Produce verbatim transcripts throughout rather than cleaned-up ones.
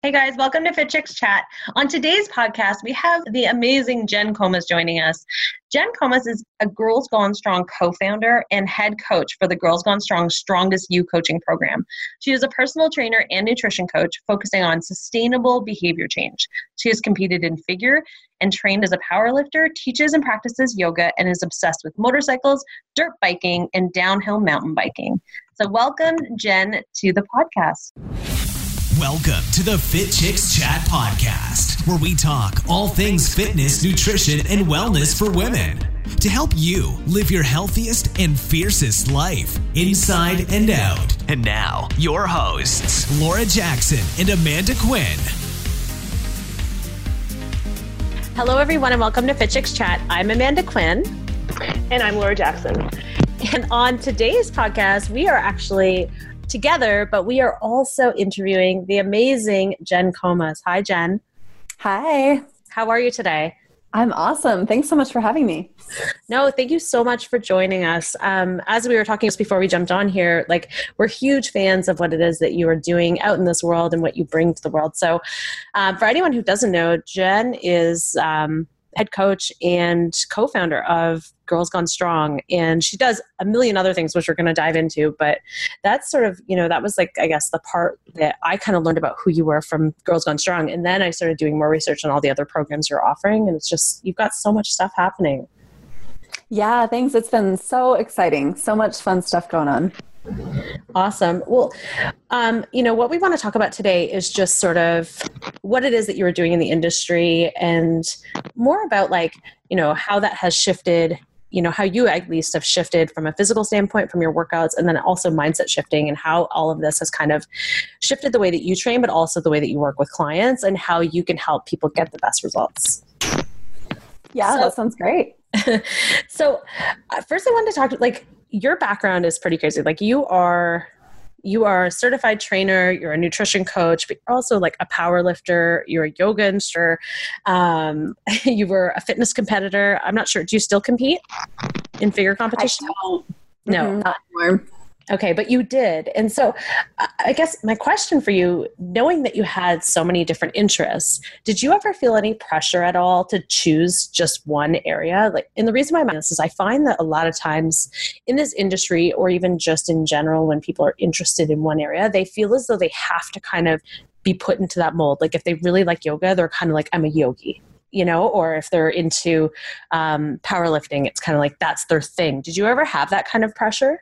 Hey guys, welcome to Fit Chicks Chat. On today's podcast, we have the amazing Jen Comas joining us. Jen Comas is a Girls Gone Strong co-founder and head coach for the Girls Gone Strong Strongest You coaching program. She is a personal trainer and nutrition coach focusing on sustainable behavior change. She has competed in figure and trained as a powerlifter, teaches and practices yoga, and is obsessed with motorcycles, dirt biking, and downhill mountain biking. So welcome, Jen, to the podcast. Welcome to the Fit Chicks Chat podcast, where we talk all things fitness, nutrition, and wellness for women to help you live your healthiest and fiercest life inside and out. And now, your hosts, Laura Jackson and Amanda Quinn. Hello, everyone, and welcome to Fit Chicks Chat. I'm Amanda Quinn. And I'm Laura Jackson. And on today's podcast, we are actually together, but we are also interviewing the amazing Jen Comas. Hi, Jen. Hi. How are you today? I'm awesome. Thanks so much for having me. No, thank you so much for joining us. Um, as we were talking just before we jumped on here, like we're huge fans of what it is that you are doing out in this world and what you bring to the world. So uh, for anyone who doesn't know, Jen is um, head coach and co-founder of Girls Gone Strong. And she does a million other things, which we're going to dive into. But that's sort of, you know, that was like, I guess, the part that I kind of learned about who you were from Girls Gone Strong. And then I started doing more research on all the other programs you're offering. And it's just, you've got so much stuff happening. Yeah, thanks. It's been so exciting. So much fun stuff going on. Awesome. Well, um, you know, what we want to talk about today is just sort of what it is that you were doing in the industry and more about like, you know, how that has shifted, you know, how you at least have shifted from a physical standpoint from your workouts, and then also mindset shifting and how all of this has kind of shifted the way that you train, but also the way that you work with clients and how you can help people get the best results. Yeah, so, that sounds great. So uh, first I wanted to talk like, your background is pretty crazy. Like you are, you are a certified trainer, you're a nutrition coach, but you're also like a power lifter, you're a yoga instructor, um, you were a fitness competitor. I'm not sure. Do you still compete in figure competition? I don't. No. Mm-hmm, not anymore. Okay, but you did. And so I guess my question for you, knowing that you had so many different interests, did you ever feel any pressure at all to choose just one area? Like, and the reason why I'm asking this is I find that a lot of times in this industry, or even just in general, when people are interested in one area, they feel as though they have to kind of be put into that mold. Like if they really like yoga, they're kind of like, I'm a yogi. You know, or if they're into um, powerlifting, it's kind of like that's their thing. Did you ever have that kind of pressure?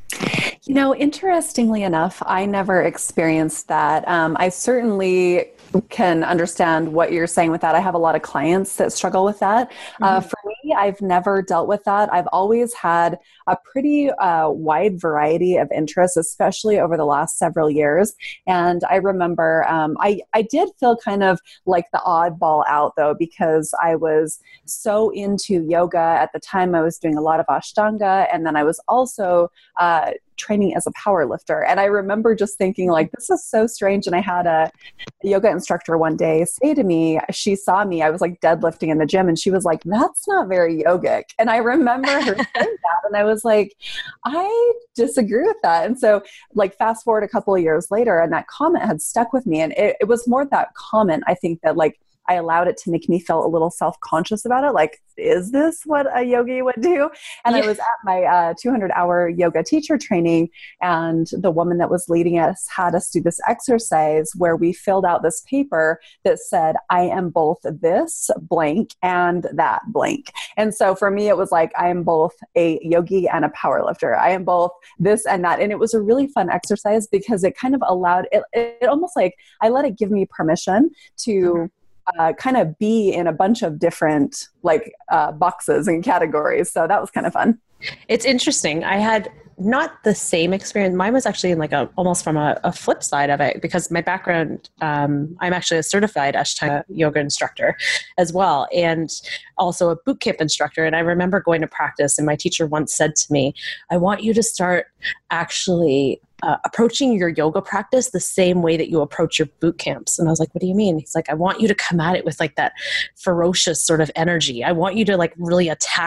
You know, interestingly enough, I never experienced that. Um, I certainly can understand what you're saying with that. I have a lot of clients that struggle with that. Mm-hmm. Uh, for me, I've never dealt with that. I've always had a pretty uh, wide variety of interests, especially over the last several years. And I remember um, I, I did feel kind of like the oddball out, though, because I was so into yoga. At the time, I was doing a lot of Ashtanga, and then I was also uh, training as a power lifter. And I remember just thinking like, this is so strange. And I had a, a yoga instructor one day say to me, she saw me, I was like deadlifting in the gym, and she was like, that's not very yogic. And I remember her saying that. And I was like, I disagree with that. And so like fast forward a couple of years later, and that comment had stuck with me. And it, it was more that comment, I think, that like, I allowed it to make me feel a little self-conscious about it. Like, is this what a yogi would do? And yeah. I was at my uh, two hundred hour yoga teacher training, and the woman that was leading us had us do this exercise where we filled out this paper that said, I am both this blank and that blank. And so for me, it was like, I am both a yogi and a power lifter. I am both this and that. And it was a really fun exercise because it kind of allowed, it, it almost like I let it give me permission to mm-hmm. Uh, kind of be in a bunch of different like uh, boxes and categories. So that was kind of fun. It's interesting. I had not the same experience. Mine was actually in like a, almost from a, a flip side of it, because my background, um, I'm actually a certified Ashtanga yoga instructor as well, and also a boot camp instructor. And I remember going to practice, and my teacher once said to me, I want you to start actually Uh, approaching your yoga practice the same way that you approach your boot camps. And I was like, what do you mean? He's like, I want you to come at it with like that ferocious sort of energy. I want you to like really attack it,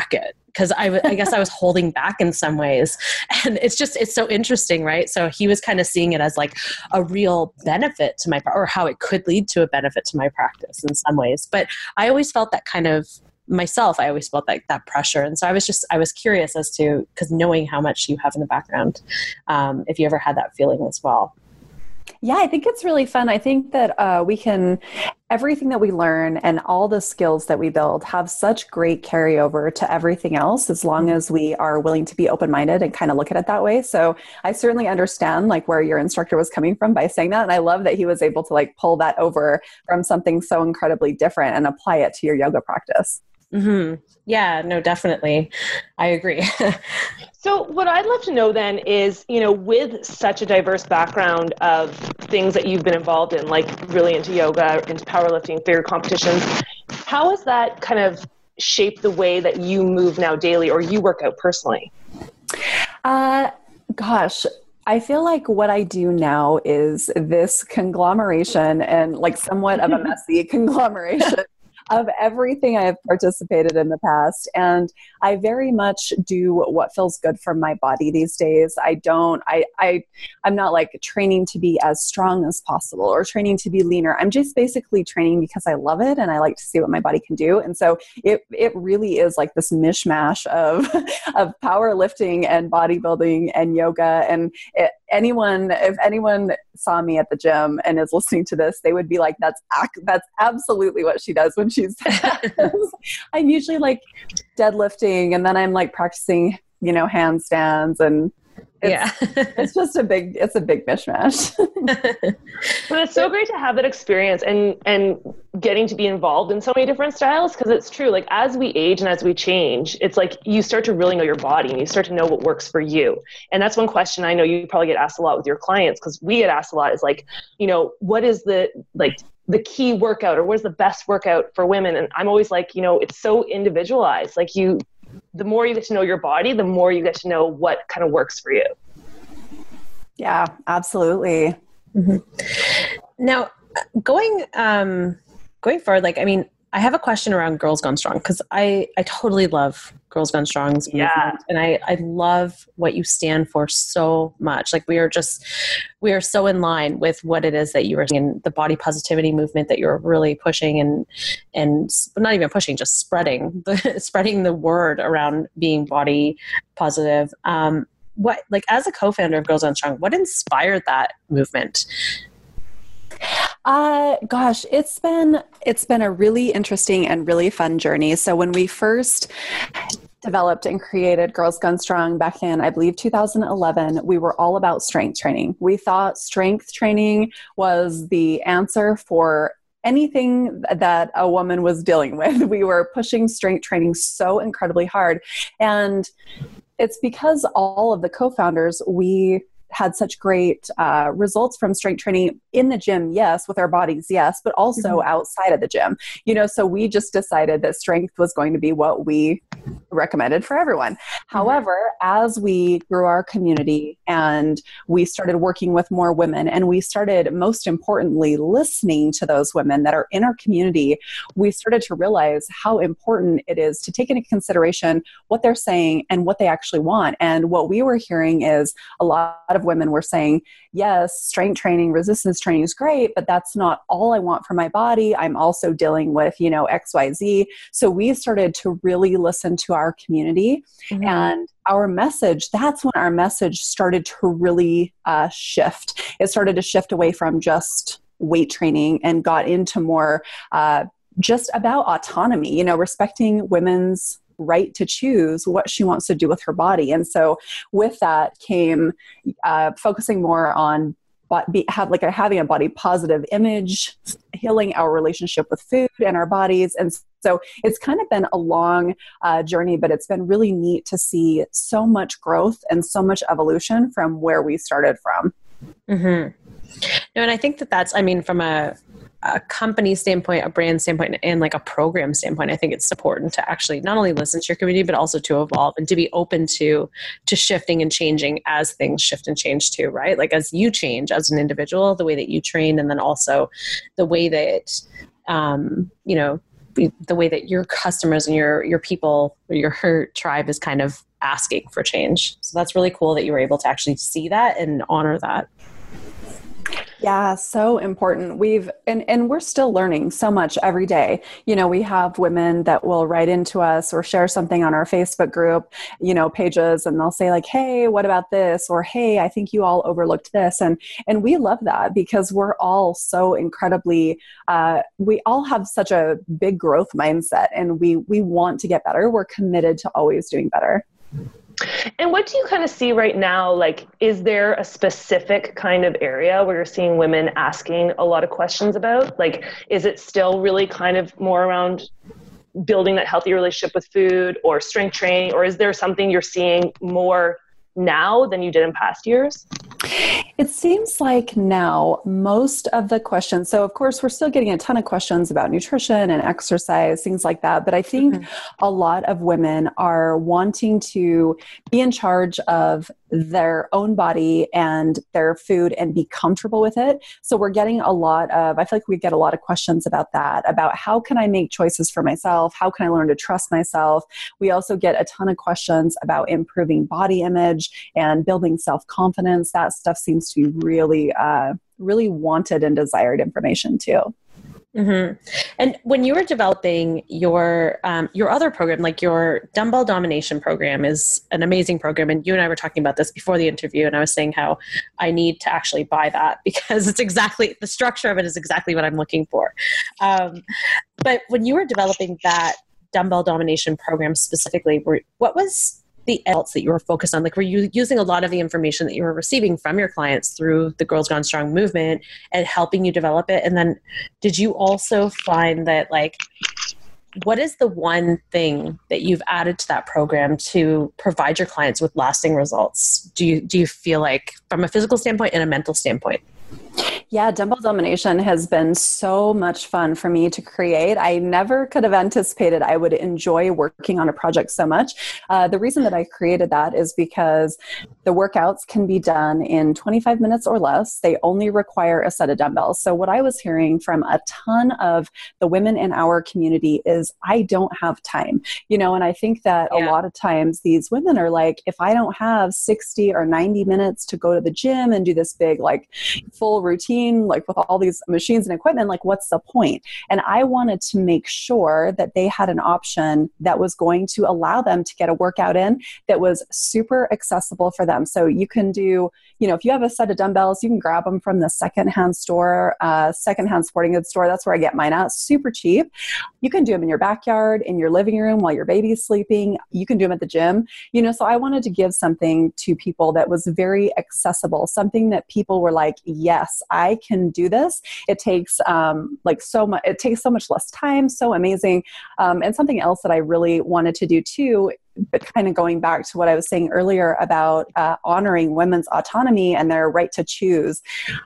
because I, w- I guess I was holding back in some ways. And it's just, it's so interesting, right? So he was kind of seeing it as like a real benefit to my, or how it could lead to a benefit to my practice in some ways. But I always felt that kind of myself, I always felt like that pressure. And so I was just, I was curious as to, because knowing how much you have in the background, um, if you ever had that feeling as well. Yeah, I think it's really fun. I think that uh, we can, everything that we learn and all the skills that we build have such great carryover to everything else, as long as we are willing to be open-minded and kind of look at it that way. So I certainly understand like where your instructor was coming from by saying that. And I love that he was able to like pull that over from something so incredibly different and apply it to your yoga practice. Mm-hmm. Yeah, no, definitely. I agree. So what I'd love to know then is, you know, with such a diverse background of things that you've been involved in, like really into yoga, into powerlifting, figure competitions, how has that kind of shaped the way that you move now daily or you work out personally? Uh, gosh, I feel like what I do now is this conglomeration and like somewhat of a messy conglomeration of everything I have participated in the past. And I very much do what feels good for my body these days. I don't, I, I, I'm not like training to be as strong as possible or training to be leaner. I'm just basically training because I love it and I like to see what my body can do. And so it, it really is like this mishmash of, of powerlifting and bodybuilding and yoga. And it, anyone, if anyone saw me at the gym and is listening to this, they would be like, that's, ac- that's absolutely what she does when she's I'm usually like deadlifting and then I'm like practicing, you know, handstands and it's, yeah, it's just a big, it's a big mishmash. But it's so great to have that experience and, and getting to be involved in so many different styles. Cause it's true. Like as we age and as we change, it's like you start to really know your body and you start to know what works for you. And that's one question I know you probably get asked a lot with your clients. Cause we get asked a lot is like, you know, what is the, like, the key workout or where's the best workout for women? And I'm always like, you know, it's so individualized. Like you, the more you get to know your body, the more you get to know what kind of works for you. Yeah, absolutely. Mm-hmm. Now going, um, going forward, like, I mean, I have a question around Girls Gone Strong because I, I totally love Girls Gone Strong's movement. Yeah. And I, I love what you stand for so much. Like we are just, we are so in line with what it is that you are in the body positivity movement that you're really pushing and, and not even pushing, just spreading the, spreading the word around being body positive. Um, what, like as a co-founder of Girls Gone Strong, what inspired that movement? Uh, gosh, it's been, it's been a really interesting and really fun journey. So when we first developed and created Girls Gone Strong back in, I believe, two thousand eleven, we were all about strength training. We thought strength training was the answer for anything that a woman was dealing with. We were pushing strength training so incredibly hard. And it's because all of the co-founders, we had such great uh, results from strength training in the gym, yes, with our bodies, yes, but also mm-hmm. outside of the gym. You know, so we just decided that strength was going to be what we recommended for everyone. Mm-hmm. However, as we grew our community and we started working with more women and we started, most importantly, listening to those women that are in our community, we started to realize how important it is to take into consideration what they're saying and what they actually want. And what we were hearing is a lot of women were saying, yes, strength training, resistance training is great, but that's not all I want for my body. I'm also dealing with, you know, X, Y, Z. So we started to really listen to our community mm-hmm. and our message. That's when our message started to really uh, shift. It started to shift away from just weight training and got into more uh, just about autonomy, you know, respecting women's right to choose what she wants to do with her body. And so with that came uh, focusing more on but be, have like a, having a body positive image, healing our relationship with food and our bodies. And so it's kind of been a long uh, journey, but it's been really neat to see so much growth and so much evolution from where we started from. Mm-hmm. No, and I think that that's, I mean, from a a company standpoint, a brand standpoint, and like a program standpoint, I think it's important to actually not only listen to your community, but also to evolve and to be open to, to shifting and changing as things shift and change too, right? Like as you change as an individual, the way that you train, and then also the way that, um, you know, the way that your customers and your, your people or your her tribe is kind of asking for change. So that's really cool that you were able to actually see that and honor that. Yeah, so important. We've, and, and we're still learning so much every day. You know, we have women that will write into us or share something on our Facebook group, you know, pages, and they'll say like, hey, what about this? Or, hey, I think you all overlooked this. And, and we love that because we're all so incredibly, uh, we all have such a big growth mindset, and we, we want to get better. We're committed to always doing better. And what do you kind of see right now? Like, is there a specific kind of area where you're seeing women asking a lot of questions about? Like, is it still really kind of more around building that healthy relationship with food or strength training? Or is there something you're seeing more now than you did in past years? It seems like now most of the questions, so of course we're still getting a ton of questions about nutrition and exercise, things like that. But I think mm-hmm. a lot of women are wanting to be in charge of their own body and their food and be comfortable with it. So we're getting a lot of, I feel like we get a lot of questions about that, about how can I make choices for myself? How can I learn to trust myself? We also get a ton of questions about improving body image and building self-confidence. That stuff seems to be really, uh, really wanted and desired information too. Mm-hmm. And when you were developing your um, your other program, like your dumbbell domination program is an amazing program. And you and I were talking about this before the interview, and I was saying how I need to actually buy that because it's exactly, the structure of it is exactly what I'm looking for. Um, but when you were developing that dumbbell domination program specifically, were, what was the else that you were focused on? Like, were you using a lot of the information that you were receiving from your clients through the Girls Gone Strong movement and helping you develop it? And then did you also find that, like, what is the one thing that you've added to that program to provide your clients with lasting results? Do you, do you feel like from a physical standpoint and a mental standpoint? Yeah, dumbbell domination has been so much fun for me to create. I never could have anticipated I would enjoy working on a project so much. Uh, the reason that I created that is because the workouts can be done in twenty-five minutes or less. They only require a set of dumbbells. So what I was hearing from a ton of the women in our community is, I don't have time. You know, and I think that yeah. a lot of times these women are like, if I don't have sixty or ninety minutes to go to the gym and do this big, like, full routine, like with all these machines and equipment, like, what's the point? And I wanted to make sure that they had an option that was going to allow them to get a workout in that was super accessible for them. So you can do, you know, if you have a set of dumbbells, you can grab them from the secondhand store, uh, secondhand sporting goods store. That's where I get mine at. Super cheap. You can do them in your backyard, in your living room while your baby's sleeping. You can do them at the gym. You know, so I wanted to give something to people that was very accessible, something that people were like, yes, I can do this. It takes um, like so much, it takes so much less time, so amazing. Um, and something else that I really wanted to do too, but kind of going back to what I was saying earlier about uh, honoring women's autonomy and their right to choose.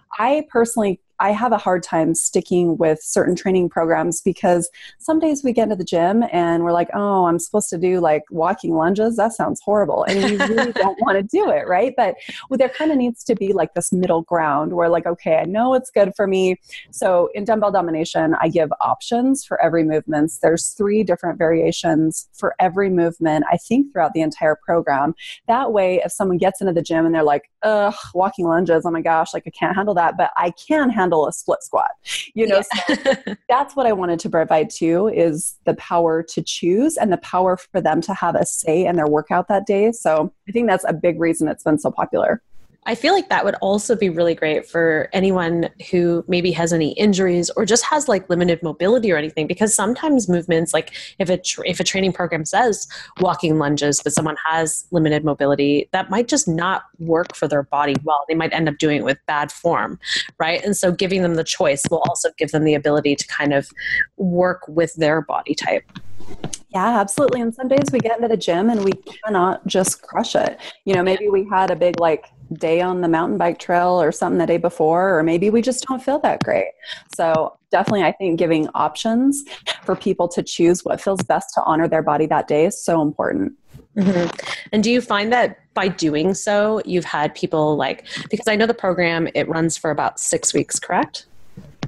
I personally I have a hard time sticking with certain training programs because some days we get into the gym and we're like, oh, I'm supposed to do like walking lunges. That sounds horrible. And you really don't want to do it, right? But well, there kind of needs to be like this middle ground where like, okay, I know it's good for me. So in dumbbell domination, I give options for every movement. There's three different variations for every movement, I think throughout the entire program. That way, if someone gets into the gym and they're like, ugh, walking lunges, oh my gosh, like I can't handle that, but I can handle handle a split squat, you know, yeah. So that's what I wanted to provide too, is the power to choose and the power for them to have a say in their workout that day. So I think that's a big reason it's been so popular. I feel like that would also be really great for anyone who maybe has any injuries or just has like limited mobility or anything, because sometimes movements, like if a, tra- if a training program says walking lunges, but someone has limited mobility, that might just not work for their body well. They might end up doing it with bad form, right? And so giving them the choice will also give them the ability to kind of work with their body type. Yeah, absolutely. And some days we get into the gym and we cannot just crush it. You know, maybe we had a big like day on the mountain bike trail or something the day before, or maybe we just don't feel that great. So definitely, I think giving options for people to choose what feels best to honor their body that day is so important. Mm-hmm. And do you find that by doing so, you've had people like, because I know the program, it runs for about six weeks, correct?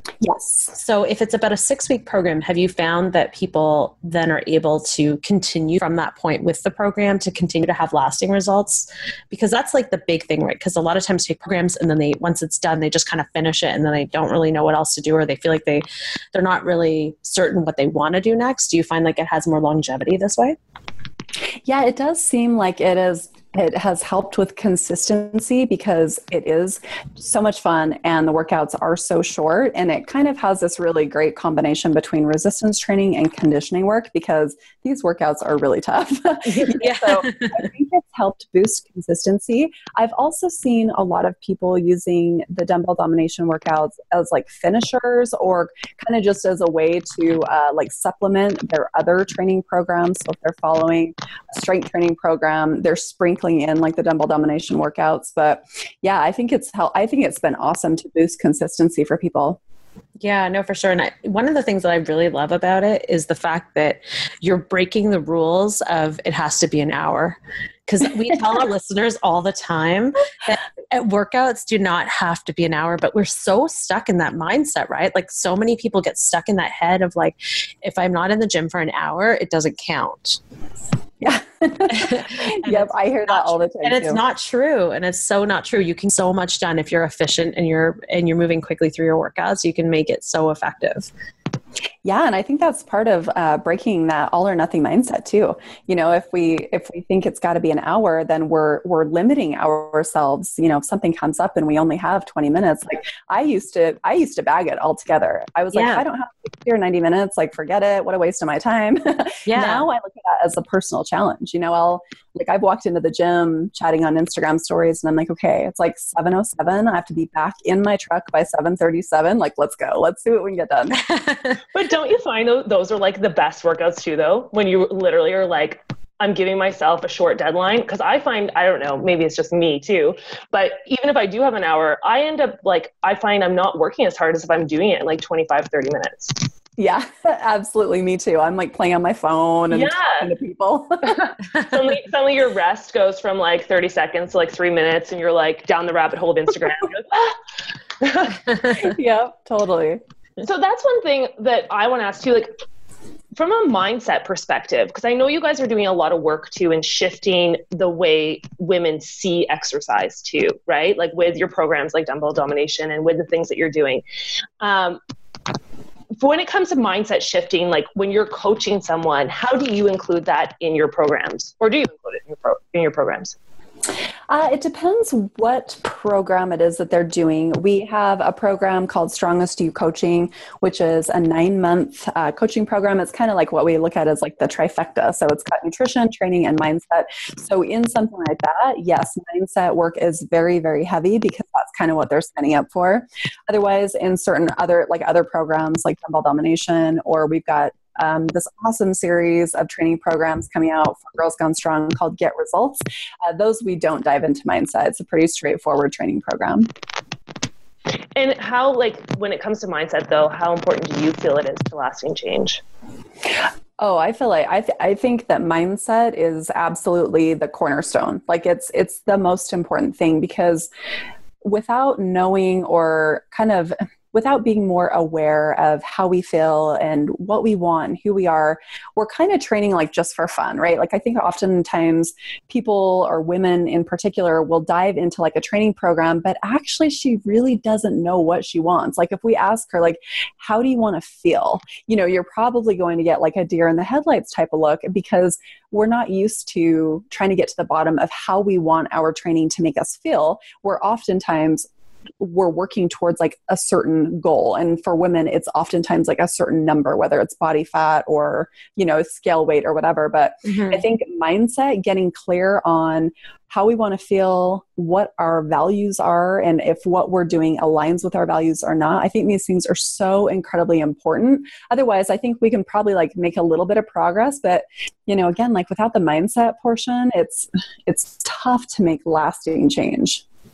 Yes. So if it's about a six week program, have you found that people then are able to continue from that point with the program to continue to have lasting results? Because that's like the big thing, right? Because a lot of times take programs and then they, once it's done, they just kind of finish it and then they don't really know what else to do, or they feel like they, they're not really certain what they want to do next. Do you find like it has more longevity this way? Yeah, it does seem like it is. It has helped with consistency because it is so much fun and the workouts are so short, and it kind of has this really great combination between resistance training and conditioning work because these workouts are really tough. Yeah. So I think it's helped boost consistency. I've also seen a lot of people using the dumbbell domination workouts as like finishers or kind of just as a way to uh, like supplement their other training programs. So if they're following a strength training program, they're sprinkling in like the dumbbell domination workouts. But yeah, I think it's hel- I think it's been awesome to boost consistency for people. Yeah, no, for sure. And I, one of the things that I really love about it is the fact that you're breaking the rules of it has to be an hour. Because we tell our listeners all the time that workouts do not have to be an hour, but we're so stuck in that mindset, right? Like so many people get stuck in that head of like, if I'm not in the gym for an hour, it doesn't count. Yeah. Yep. I hear that all the time. And it's too. not true. And it's so not true. You can so much done if you're efficient and you're, and you're moving quickly through your workouts, you can make it so effective. Yeah. And I think that's part of uh, breaking that all or nothing mindset too. You know, if we, if we think it's got to be an hour, then we're, we're limiting ourselves. You know, if something comes up and we only have twenty minutes, like I used to, I used to bag it altogether. I was like, yeah. if I don't have sixty or ninety minutes, like forget it. What a waste of my time. Yeah. Now I look at that as a personal challenge. You know, I'll like, I've walked into the gym chatting on Instagram stories and I'm like, okay, it's like seven oh seven. I have to be back in my truck by seven thirty-seven. Like, let's go. Let's see what we can get done. But don't you find those, those are like the best workouts too, though, when you literally are like, I'm giving myself a short deadline? Because I find, I don't know, maybe it's just me too, but even if I do have an hour, I end up like, I find I'm not working as hard as if I'm doing it in like twenty-five, thirty minutes. Yeah, absolutely. Me too. I'm like playing on my phone and yeah. talking to people. suddenly, suddenly your rest goes from like thirty seconds to like three minutes and you're like down the rabbit hole of Instagram. You're like, ah. Yeah, totally. So that's one thing that I want to ask too, like from a mindset perspective, because I know you guys are doing a lot of work too in shifting the way women see exercise too, right? Like with your programs like Dumbbell Domination and with the things that you're doing. Um, when it comes to mindset shifting, like when you're coaching someone, how do you include that in your programs? Or do you include it in your, pro- in your programs? Uh, it depends what program it is that they're doing. We have a program called Strongest You Coaching, which is a nine-month uh, coaching program. It's kind of like what we look at as like the trifecta. So it's got nutrition, training, and mindset. So in something like that, yes, mindset work is very, very heavy because that's kind of what they're signing up for. Otherwise, in certain other like other programs like Dumbbell Domination, or we've got Um, this awesome series of training programs coming out for Girls Gone Strong called Get Results. Uh, those we don't dive into mindset. It's a pretty straightforward training program. And how, like, when it comes to mindset though, how important do you feel it is to lasting change? Oh, I feel like I th- I think that mindset is absolutely the cornerstone. Like it's it's the most important thing because without knowing or kind of without being more aware of how we feel and what we want and who we are, we're kind of training like just for fun, right? Like I think oftentimes people or women in particular will dive into like a training program, but actually she really doesn't know what she wants. Like if we ask her, like, how do you want to feel? You know, you're probably going to get like a deer in the headlights type of look because we're not used to trying to get to the bottom of how we want our training to make us feel. We're oftentimes we're working towards like a certain goal. And for women, it's oftentimes like a certain number, whether it's body fat or, you know, scale weight or whatever. But mm-hmm. I think mindset, getting clear on how we want to feel, what our values are, and if what we're doing aligns with our values or not. I think these things are so incredibly important. Otherwise, I think we can probably like make a little bit of progress, but you know, again, like without the mindset portion, it's, it's tough to make lasting change.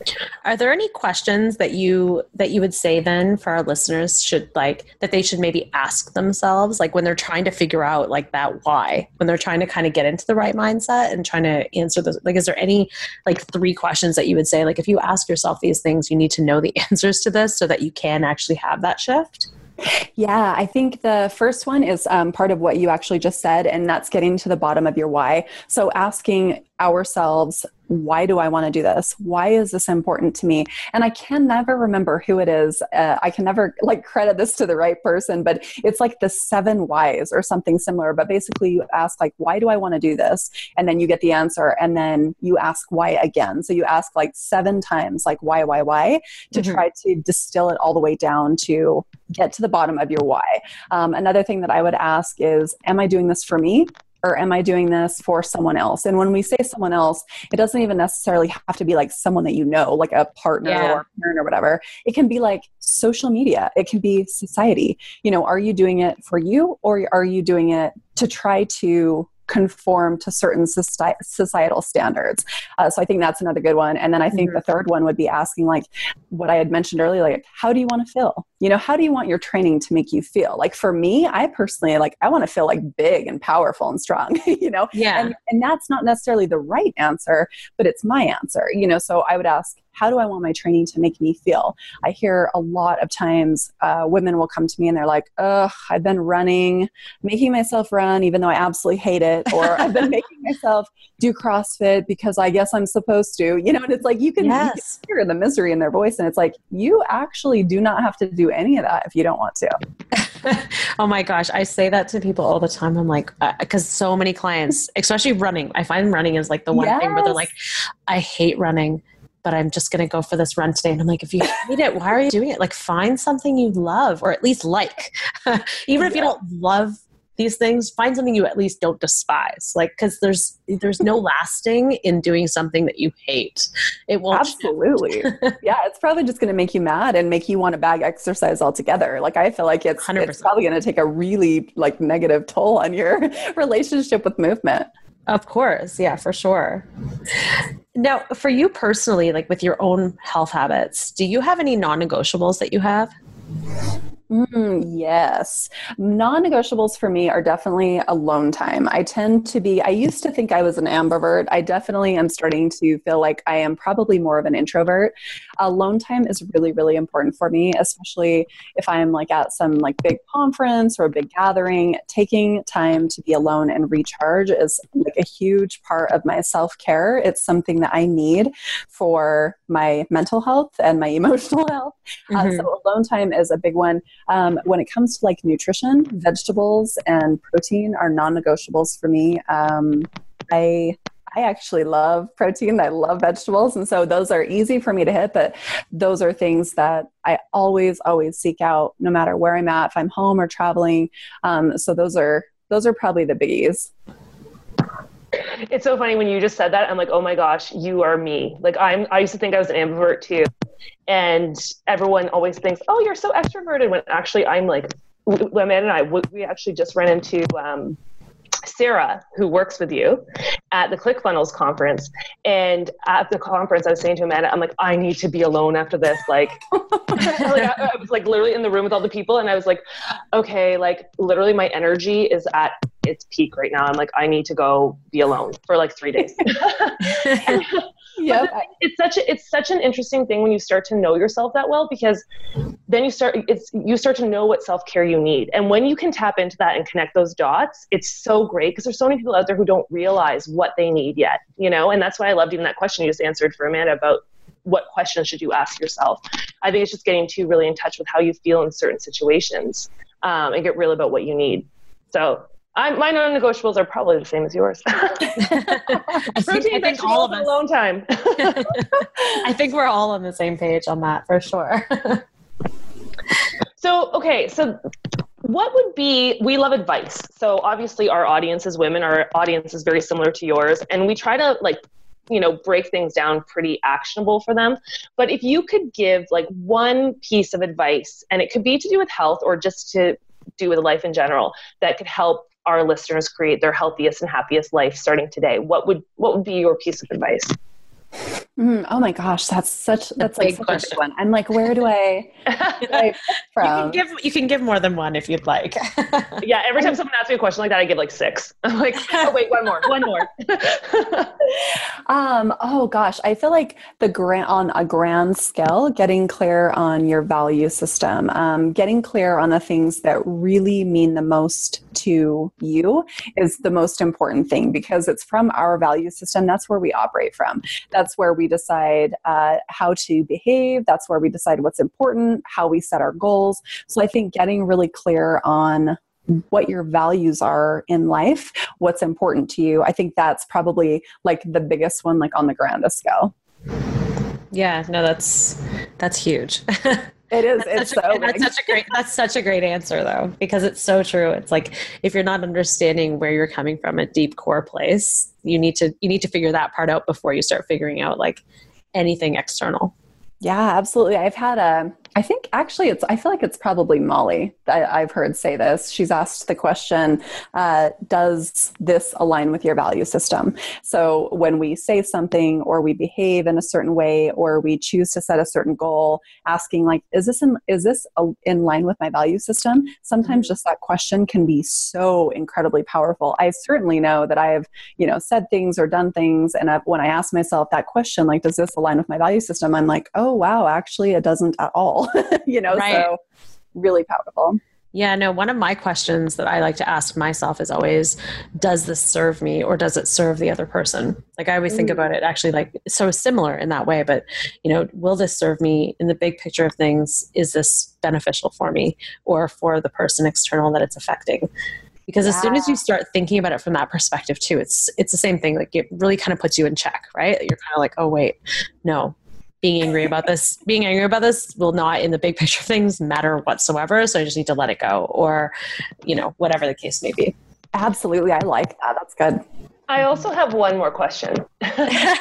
Are there any questions that you that you would say then for our listeners should like that they should maybe ask themselves, like when they're trying to figure out like that why, when they're trying to kind of get into the right mindset and trying to answer those, like is there any like three questions that you would say, like if you ask yourself these things, you need to know the answers to this so that you can actually have that shift? Yeah, I think the first one is um, part of what you actually just said, and that's getting to the bottom of your why. So asking ourselves, why do I want to do this? Why is this important to me? And I can never remember who it is. Uh, I can never like credit this to the right person, but it's like the seven whys or something similar. But basically you ask like, why do I want to do this? And then you get the answer. And then you ask why again. So you ask like seven times, like why, why, why, to mm-hmm. try to distill it all the way down to get to the bottom of your why. Um, another thing that I would ask is, am I doing this for me? Or am I doing this for someone else? And when we say someone else, it doesn't even necessarily have to be like someone that you know, like a partner yeah. or a parent or whatever. It can be like social media. It can be society. You know, are you doing it for you, or are you doing it to try to conform to certain societal standards? Uh, so I think that's another good one. And then I think mm-hmm. the third one would be asking like what I had mentioned earlier, like, how do you want to feel? You know, how do you want your training to make you feel? Like for me, I personally, like, I want to feel like big and powerful and strong, you know? Yeah. And, and that's not necessarily the right answer, but it's my answer, you know? So I would ask, how do I want my training to make me feel? I hear a lot of times uh, women will come to me and they're like, ugh, I've been running, making myself run, even though I absolutely hate it. Or I've been making myself do CrossFit because I guess I'm supposed to, you know, and it's like, you can, yes. you can hear the misery in their voice. And it's like, you actually do not have to do any of that if you don't want to. Oh my gosh. I say that to people all the time. I'm like, uh, cause so many clients, especially running, I find running is like the one yes. thing where they're like, I hate running, but I'm just going to go for this run today. And I'm like, if you hate it, why are you doing it? Like find something you love, or at least like, even if you don't love these things, find something you at least don't despise. Like, cause there's, there's no lasting in doing something that you hate. It won't. Absolutely. Yeah. It's probably just going to make you mad and make you want to bag exercise altogether. Like, I feel like it's, it's probably going to take a really like negative toll on your relationship with movement. Of course. Yeah, for sure. Now, for you personally, like with your own health habits, do you have any non-negotiables that you have? Mm, yes. Non-negotiables for me are definitely alone time. I tend to be, I used to think I was an ambivert. I definitely am starting to feel like I am probably more of an introvert. Alone time is really, really important for me, especially if I'm like at some like big conference or a big gathering. Taking time to be alone and recharge is like a huge part of my self-care. It's something that I need for my mental health and my emotional health. Mm-hmm. Uh, so alone time is a big one. Um, when it comes to like nutrition, vegetables and protein are non-negotiables for me. Um, I I actually love protein. I love vegetables. And so those are easy for me to hit, but those are things that I always, always seek out no matter where I'm at, if I'm home or traveling. Um, so those are, those are probably the biggies. It's so funny when you just said that. I'm like, oh my gosh, you are me. Like I'm, I used to think I was an ambivert too. And everyone always thinks, oh, you're so extroverted, when actually I'm like, Amanda and I, we actually just ran into, um, Sarah, who works with you at the ClickFunnels conference. And at the conference, I was saying to Amanda, I'm like, I need to be alone after this. Like, like I, I was like literally in the room with all the people. And I was like, okay, like literally my energy is at its peak right now. I'm like, I need to go be alone for like three days. Yeah, it's such a, it's such an interesting thing when you start to know yourself that well, because then you start, it's, you start to know what self-care you need. And when you can tap into that and connect those dots, it's so great, because there's so many people out there who don't realize what they need yet, you know? And that's why I loved even that question you just answered for Amanda about what questions should you ask yourself. I think it's just getting too really in touch with how you feel in certain situations, um, and get real about what you need. So I'm, my non-negotiables are probably the same as yours. I think, I think all of us. Alone time. I think we're all on the same page on that for sure. So, okay. So what would be, we love advice. So obviously our audience is women, our audience is very similar to yours. And we try to like, you know, break things down pretty actionable for them. But if you could give like one piece of advice, and it could be to do with health or just to do with life in general, that could help our listeners create their healthiest and happiest life starting today, what would what would be your piece of advice? Mm, oh my gosh, that's such that's like such question. a big one. I'm like, where do I, do I from? You can give you can give more than one if you'd like. Yeah, every time someone asks me a question like that, I give like six. I'm like, oh wait, one more, one more. um, oh gosh, I feel like the grand on a grand scale, getting clear on your value system, um, getting clear on the things that really mean the most to you is the most important thing, because it's from our value system. That's where we operate from. That's where we decide uh, how to behave. That's where we decide what's important, how we set our goals. So I think getting really clear on what your values are in life, what's important to you, I think that's probably like the biggest one, like on the grandest scale. Yeah, no, that's that's huge. It is. That's, it's such, so a, that's such a great. That's such a great answer, though, because it's so true. It's like if you're not understanding where you're coming from, a deep core place, you need to you need to figure that part out before you start figuring out like anything external. Yeah, absolutely. I've had a, I think actually it's, I feel like it's probably Molly that I've heard say this. She's asked the question, uh, does this align with your value system? So when we say something or we behave in a certain way, or we choose to set a certain goal, asking like, is this in, is this in line with my value system? Sometimes just that question can be so incredibly powerful. I certainly know that I've, you know, said things or done things. And I've, when I ask myself that question, like, does this align with my value system? I'm like, oh, wow, actually it doesn't at all. you know, right. So really powerful. Yeah, no, one of my questions that I like to ask myself is always, does this serve me or does it serve the other person? Like I always mm. think about it actually like so similar in that way, but you know, will this serve me in the big picture of things? Is this beneficial for me or for the person external that it's affecting? Because yeah. as soon as you start thinking about it from that perspective too, it's it's the same thing. Like it really kind of puts you in check, right? You're kind of like, oh wait, no. Being angry about this, being angry about this will not in the big picture of things matter whatsoever. So I just need to let it go or, you know, whatever the case may be. Absolutely. I like that. That's good. I also have one more question. um,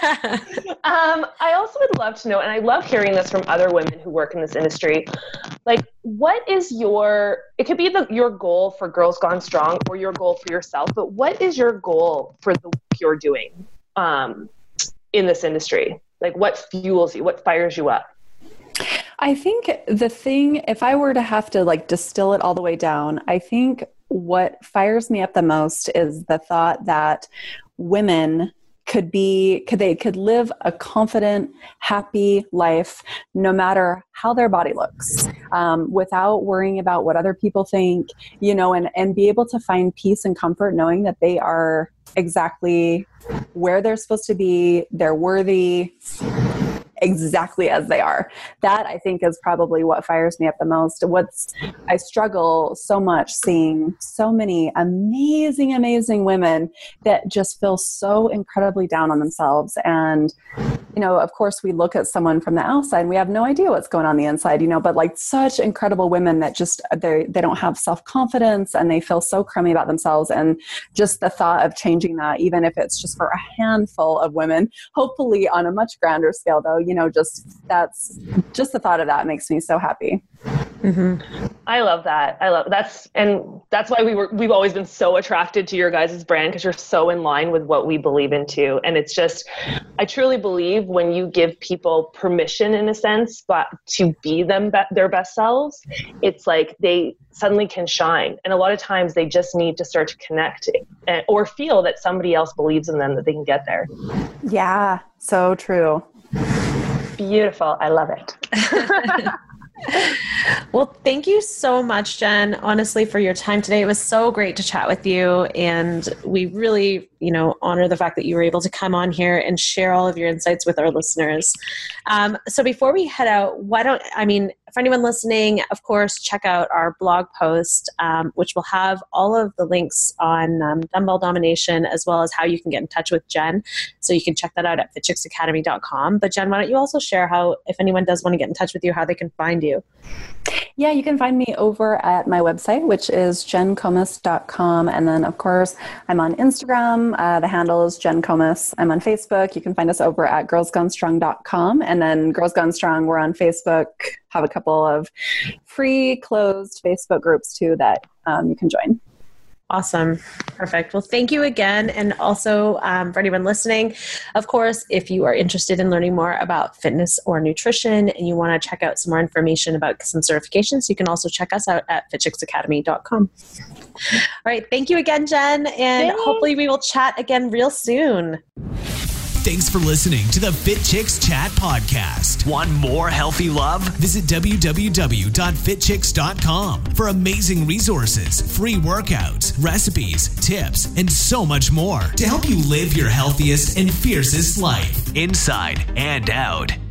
I also would love to know, and I love hearing this from other women who work in this industry, like what is your, it could be the, your goal for Girls Gone Strong or your goal for yourself, but what is your goal for the work you're doing um, in this industry? Like what fuels you? What fires you up? I think the thing, if I were to have to like distill it all the way down, I think what fires me up the most is the thought that women could be, could they could live a confident, happy life, no matter how their body looks, um, without worrying about what other people think, you know, and, and be able to find peace and comfort knowing that they are exactly where they're supposed to be, they're worthy, exactly as they are. That I think is probably what fires me up the most. What's I struggle so much seeing so many amazing, amazing women that just feel so incredibly down on themselves. And, you know, of course we look at someone from the outside and we have no idea what's going on the inside, you know, but like such incredible women that just, they they don't have self-confidence and they feel so crummy about themselves. And just the thought of changing that, even if it's just for a handful of women, hopefully on a much grander scale though, you know, just that's just the thought of that makes me so happy. Mm-hmm. I love that. I love that's, and that's why we were, we've always been so attracted to your guys' brand, because you're so in line with what we believe in too. And it's just, I truly believe when you give people permission in a sense, but to be them, be- their best selves, it's like they suddenly can shine. And a lot of times they just need to start to connect and, or feel that somebody else believes in them, that they can get there. Yeah, so true. Beautiful. I love it. Well, thank you so much, Jen, honestly, for your time today. It was so great to chat with you. And we really, you know, honor the fact that you were able to come on here and share all of your insights with our listeners. Um, so before we head out, why don't, I mean, for anyone listening, of course, check out our blog post, um, which will have all of the links on um, dumbbell domination, as well as how you can get in touch with Jen. So you can check that out at fit chicks academy dot com. But Jen, why don't you also share how, if anyone does want to get in touch with you, how they can find you? Yeah, you can find me over at my website, which is jen comas dot com. And then, of course, I'm on Instagram. Uh, the handle is Jen Comas. I'm on Facebook. You can find us over at girls gone strong dot com. And then Girls Gone Strong, we're on Facebook, have a couple of free closed Facebook groups too that um, you can join. Awesome. Perfect. Well, thank you again. And also um, for anyone listening, of course, if you are interested in learning more about fitness or nutrition and you want to check out some more information about some certifications, you can also check us out at fit chicks academy dot com. All right. Thank you again, Jen. And Yay. Hopefully we will chat again real soon. Thanks for listening to the Fit Chicks Chat podcast. Want more healthy love? Visit w w w dot fit chicks dot com for amazing resources, free workouts, recipes, tips, and so much more to help you live your healthiest and fiercest life, inside and out.